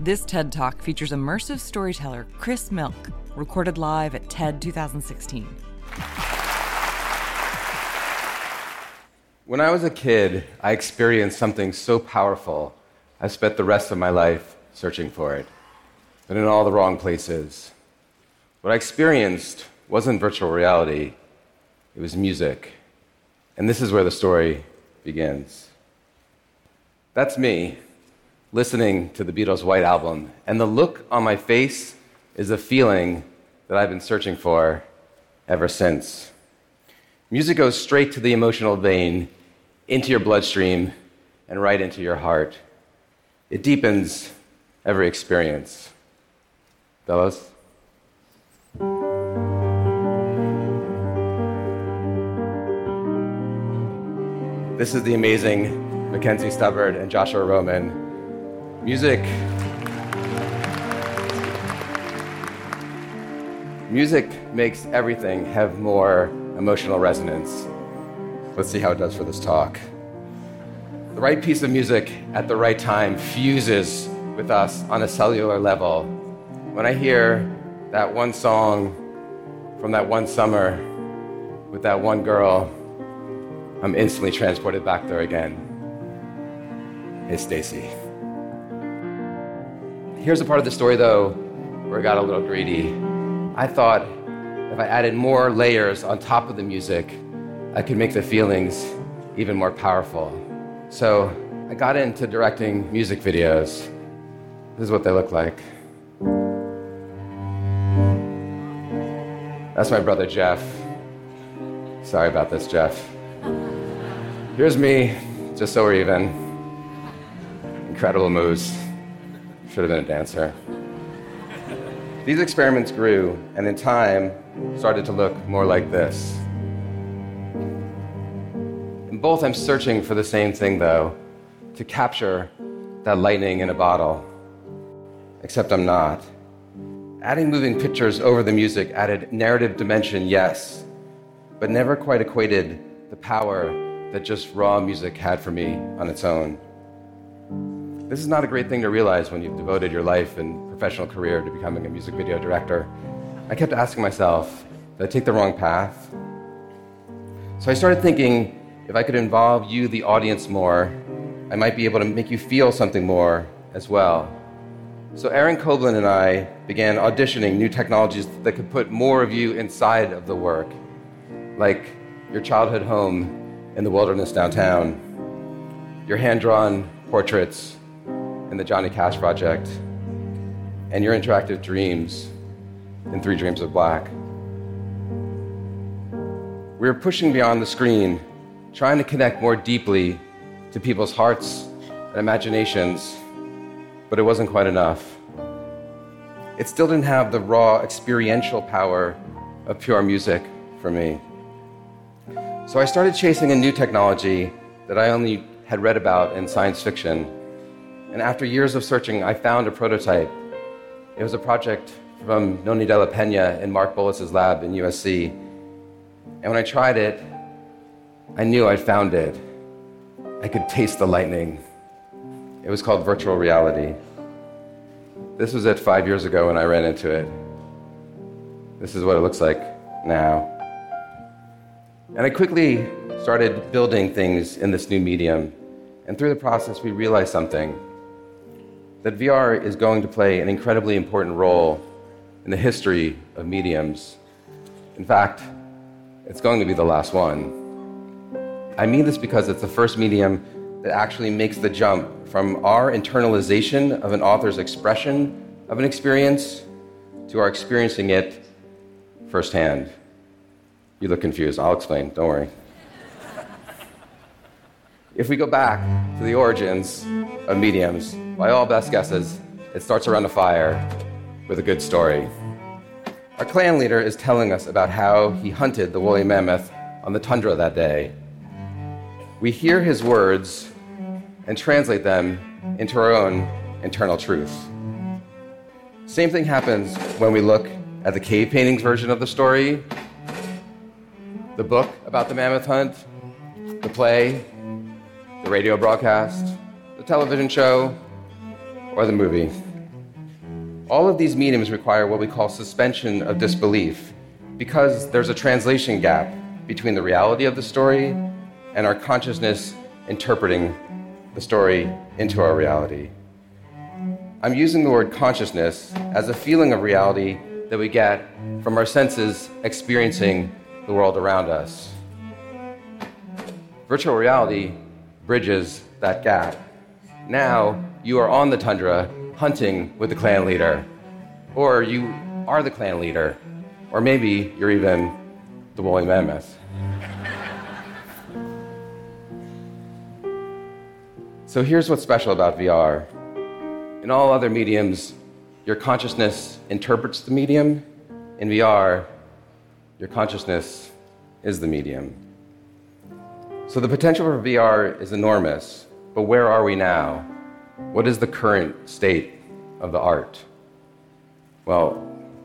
This TED Talk features immersive storyteller Chris Milk, recorded live at TED 2016. When I was a kid, I experienced something so powerful, I spent the rest of my life searching for it, but in all the wrong places. What I experienced wasn't virtual reality, it was music. And this is where the story begins. That's me, listening to the Beatles' White Album, and the look on my face is a feeling that I've been searching for ever since. Music goes straight to the emotional vein, into your bloodstream, and right into your heart. It deepens every experience. Fellas? This is the amazing Mackenzie Stubbard and Joshua Roman. Music makes everything have more emotional resonance. Let's see how it does for this talk. The right piece of music at the right time fuses with us on a cellular level. When I hear that one song from that one summer with that one girl, I'm instantly transported back there again. Hey, Stacy. Here's a part of the story, though, where I got a little greedy. I thought if I added more layers on top of the music, I could make the feelings even more powerful. So I got into directing music videos. This is what they look like. That's my brother, Jeff. Sorry about this, Jeff. Here's me, just so we're even. Incredible moves. Should have been a dancer. These experiments grew, and in time, started to look more like this. In both, I'm searching for the same thing, though, to capture that lightning in a bottle. Except I'm not. Adding moving pictures over the music added narrative dimension, yes, but never quite equated the power that just raw music had for me on its own. This is not a great thing to realize when you've devoted your life and professional career to becoming a music video director. I kept asking myself, did I take the wrong path? So I started thinking, if I could involve you, the audience, more, I might be able to make you feel something more as well. So Aaron Koblin and I began auditioning new technologies that could put more of you inside of the work, like your childhood home in the wilderness downtown, your hand-drawn portraits in the Johnny Cash Project, and your interactive dreams in 3 Dreams of Black. We were pushing beyond the screen, trying to connect more deeply to people's hearts and imaginations, but it wasn't quite enough. It still didn't have the raw experiential power of pure music for me. So I started chasing a new technology that I only had read about in science fiction. And after years of searching, I found a prototype. It was a project from Noni de la Peña in Mark Bolas's lab in USC. And when I tried it, I knew I'd found it. I could taste the lightning. It was called virtual reality. This was it 5 years ago when I ran into it. This is what it looks like now. And I quickly started building things in this new medium. And through the process, we realized something, that VR is going to play an incredibly important role in the history of mediums. In fact, it's going to be the last one. I mean this because it's the first medium that actually makes the jump from our internalization of an author's expression of an experience to our experiencing it firsthand. You look confused. I'll explain. Don't worry. If we go back to the origins of mediums, by all best guesses, it starts around a fire with a good story. Our clan leader is telling us about how he hunted the woolly mammoth on the tundra that day. We hear his words and translate them into our own internal truth. Same thing happens when we look at the cave paintings version of the story, the book about the mammoth hunt, the play, the radio broadcast, the television show, or the movie. All of these mediums require what we call suspension of disbelief, because there's a translation gap between the reality of the story and our consciousness interpreting the story into our reality. I'm using the word consciousness as a feeling of reality that we get from our senses experiencing the world around us. Virtual reality bridges that gap. Now you are on the tundra hunting with the clan leader, or you are the clan leader, or maybe you're even the woolly mammoth. So here's what's special about VR. In all other mediums, your consciousness interprets the medium. In VR, your consciousness is the medium. So the potential for VR is enormous, but where are we now? What is the current state of the art? Well,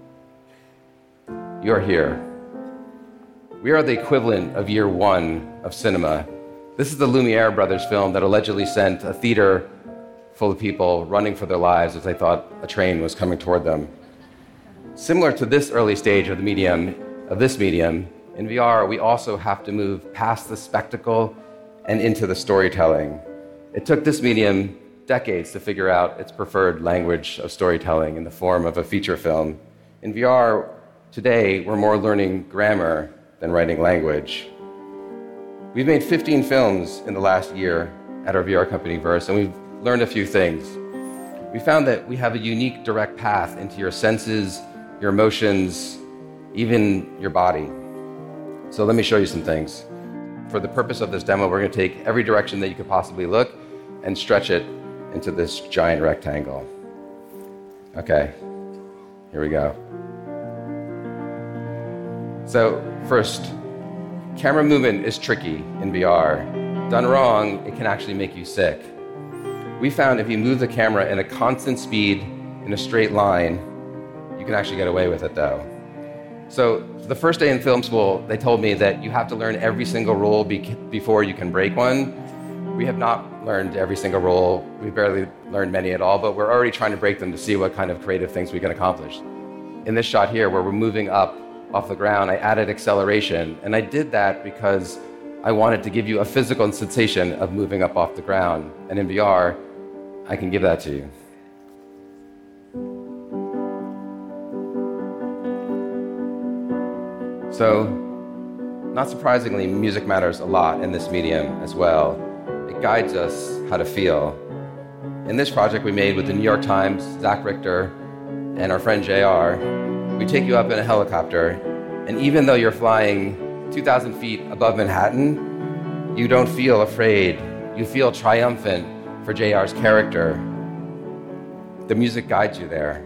you're here. We are the equivalent of year one of cinema. This is the Lumiere brothers film that allegedly sent a theater full of people running for their lives as they thought a train was coming toward them. Similar to this early stage of this medium, in VR, we also have to move past the spectacle and into the storytelling. It took this medium decades to figure out its preferred language of storytelling in the form of a feature film. In VR, today, we're more learning grammar than writing language. We've made 15 films in the last year at our VR company, Verse, and we've learned a few things. We found that we have a unique direct path into your senses, your emotions, even your body. So let me show you some things. For the purpose of this demo, we're going to take every direction that you could possibly look and stretch it into this giant rectangle. Okay, here we go. So first, camera movement is tricky in VR. Done wrong, it can actually make you sick. We found if you move the camera in a constant speed in a straight line, you can actually get away with it though. So the first day in film school, they told me that you have to learn every single rule before you can break one. We have not learned every single rule. We've barely learned many at all, but we're already trying to break them to see what kind of creative things we can accomplish. In this shot here, where we're moving up off the ground, I added acceleration, and I did that because I wanted to give you a physical sensation of moving up off the ground. And in VR, I can give that to you. So, not surprisingly, music matters a lot in this medium as well. It guides us how to feel. In this project we made with the New York Times, Zach Richter, and our friend JR, we take you up in a helicopter, and even though you're flying 2,000 feet above Manhattan, you don't feel afraid. You feel triumphant for JR's character. The music guides you there.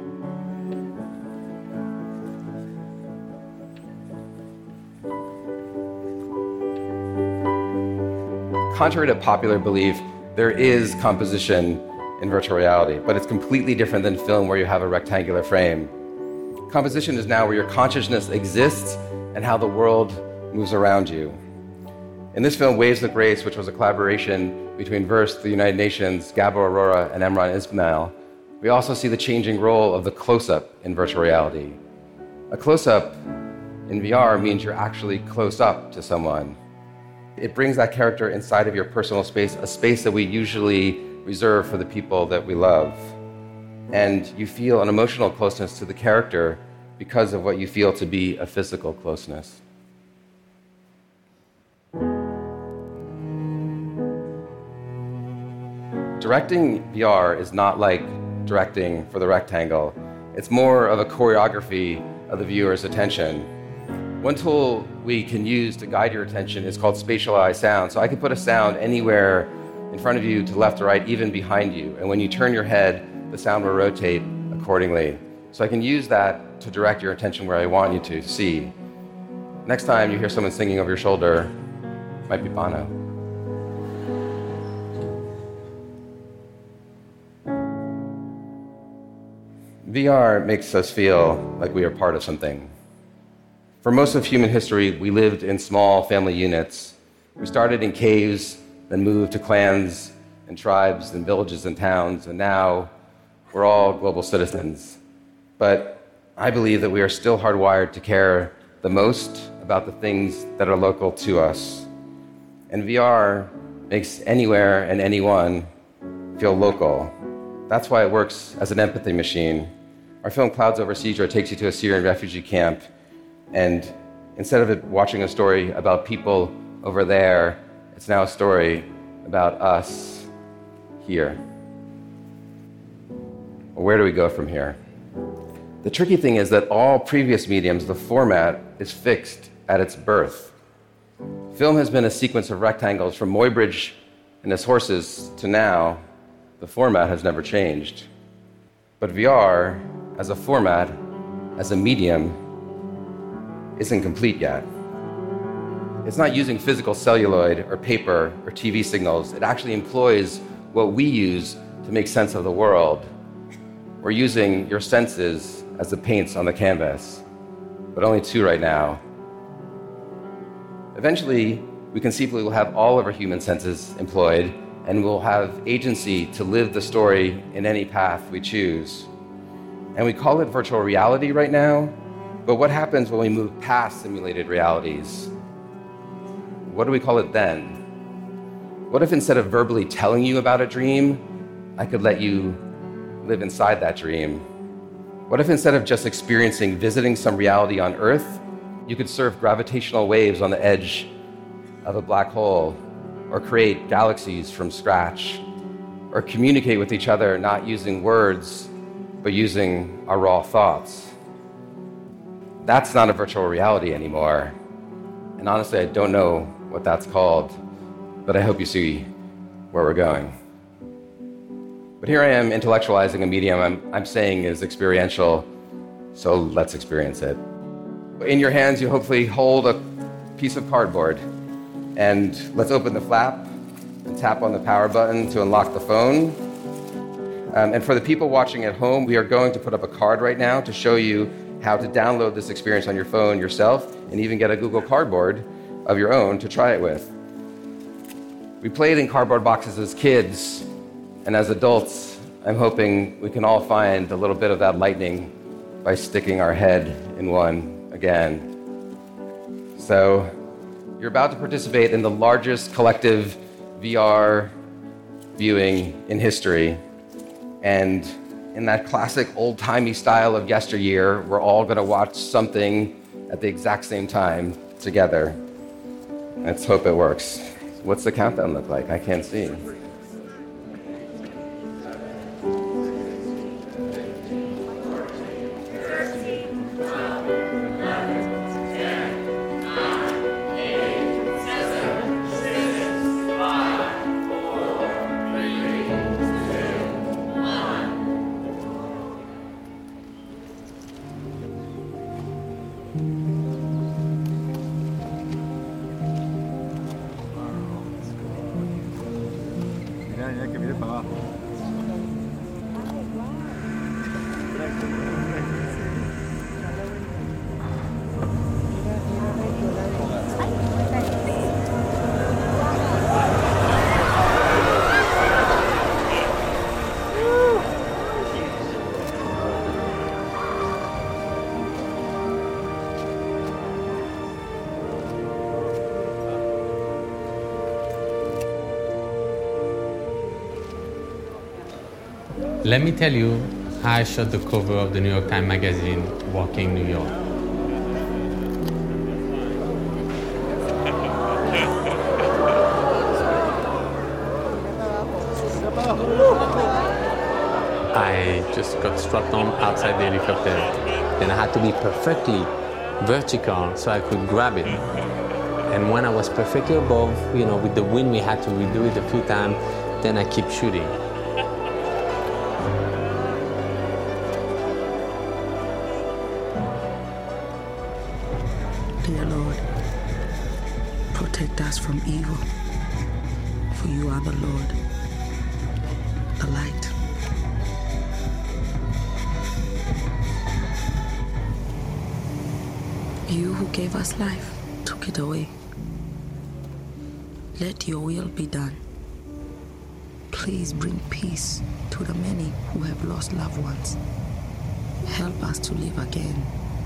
Contrary to popular belief, there is composition in virtual reality, but it's completely different than film where you have a rectangular frame. Composition is now where your consciousness exists and how the world moves around you. In this film, Waves of Grace, which was a collaboration between Verse, the United Nations, Gabo Aurora, and Emran Ismail, we also see the changing role of the close-up in virtual reality. A close-up in VR means you're actually close up to someone. It brings that character inside of your personal space, a space that we usually reserve for the people that we love. And you feel an emotional closeness to the character because of what you feel to be a physical closeness. Directing VR is not like directing for the rectangle. It's more of a choreography of the viewer's attention. One tool we can use to guide your attention is called spatialized sound. So I can put a sound anywhere in front of you, to left or right, even behind you. And when you turn your head, the sound will rotate accordingly. So I can use that to direct your attention where I want you to see. Next time you hear someone singing over your shoulder, it might be Bono. VR makes us feel like we are part of something. For most of human history, we lived in small family units. We started in caves, then moved to clans and tribes and villages and towns, and now We're all global citizens. But I believe that we are still hardwired to care the most about the things that are local to us. And VR makes anywhere and anyone feel local. That's why it works as an empathy machine. Our film Clouds Over Sidra takes you to a Syrian refugee camp, and instead of it watching a story about people over there, it's now a story about us here. Well, where do we go from here? The tricky thing is that all previous mediums, the format is fixed at its birth. Film has been a sequence of rectangles from Muybridge and his horses to now. The format has never changed. But VR, as a format, as a medium, isn't complete yet. It's not using physical celluloid or paper or TV signals. It actually employs what we use to make sense of the world. We're using your senses as the paints on the canvas, but only two right now. Eventually, we conceivably will have all of our human senses employed, and we'll have agency to live the story in any path we choose. And we call it virtual reality right now, but what happens when we move past simulated realities? What do we call it then? What if instead of verbally telling you about a dream, I could let you live inside that dream? What if instead of just visiting some reality on Earth, you could surf gravitational waves on the edge of a black hole, or create galaxies from scratch, or communicate with each other not using words, but using our raw thoughts? That's not a virtual reality anymore. And honestly, I don't know what that's called, but I hope you see where we're going. But here I am intellectualizing a medium I'm saying is experiential, so let's experience it. In your hands, you hopefully hold a piece of cardboard, and let's open the flap and tap on the power button to unlock the phone. And for the people watching at home, we are going to put up a card right now to show you how to download this experience on your phone yourself and even get a Google Cardboard of your own to try it with. We played in cardboard boxes as kids, and as adults, I'm hoping we can all find a little bit of that lightning by sticking our head in one again. So, you're about to participate in the largest collective VR viewing in history. And in that classic old-timey style of yesteryear, we're all going to watch something at the exact same time together. Let's hope it works. What's the countdown look like? I can't see. Let me tell you how I shot the cover of the New York Times Magazine, Walking New York. I just got strapped on outside the helicopter. Then I had to be perfectly vertical so I could grab it. And when I was perfectly above, with the wind, we had to redo it a few times. Then I keep shooting. Dear Lord, protect us from evil, for you are the Lord, the light. You who gave us life took it away. Let your will be done. Please bring peace to the many who have lost loved ones. Help us to live again.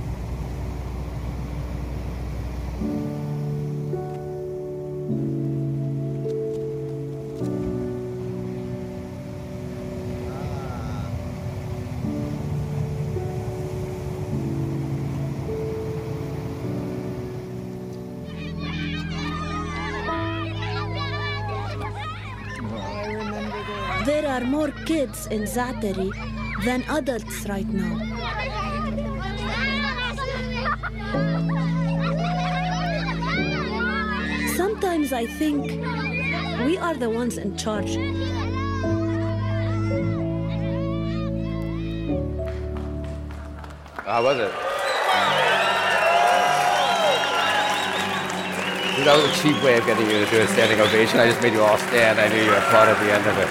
There are more kids in Zaatari than adults right now. Sometimes I think we are the ones in charge. How was it? That was a cheap way of getting you to do a standing ovation. I just made you all stand. I knew you would applaud at the end of it.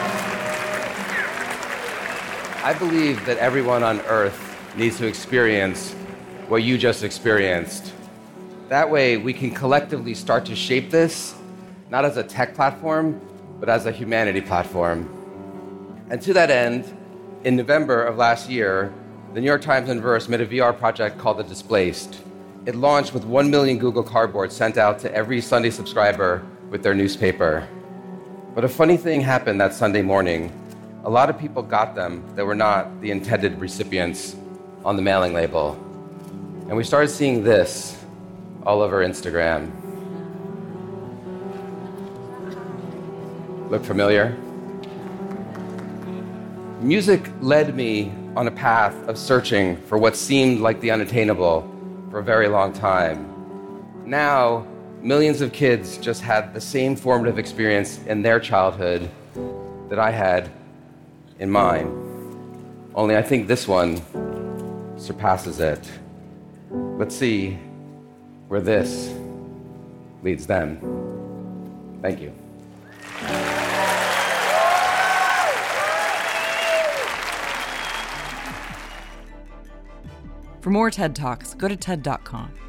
I believe that everyone on Earth needs to experience what you just experienced. That way, we can collectively start to shape this, not as a tech platform, but as a humanity platform. And to that end, in November of last year, the New York Times and Verse made a VR project called The Displaced. It launched with 1 million Google Cardboards sent out to every Sunday subscriber with their newspaper. But a funny thing happened that Sunday morning. A lot of people got them that were not the intended recipients on the mailing label. And we started seeing this all over Instagram. Look familiar? Music led me on a path of searching for what seemed like the unattainable for a very long time. Now, millions of kids just had the same formative experience in their childhood that I had in mine. Only I think this one surpasses it. Let's see where this leads them. Thank you. For more TED Talks, go to TED.com.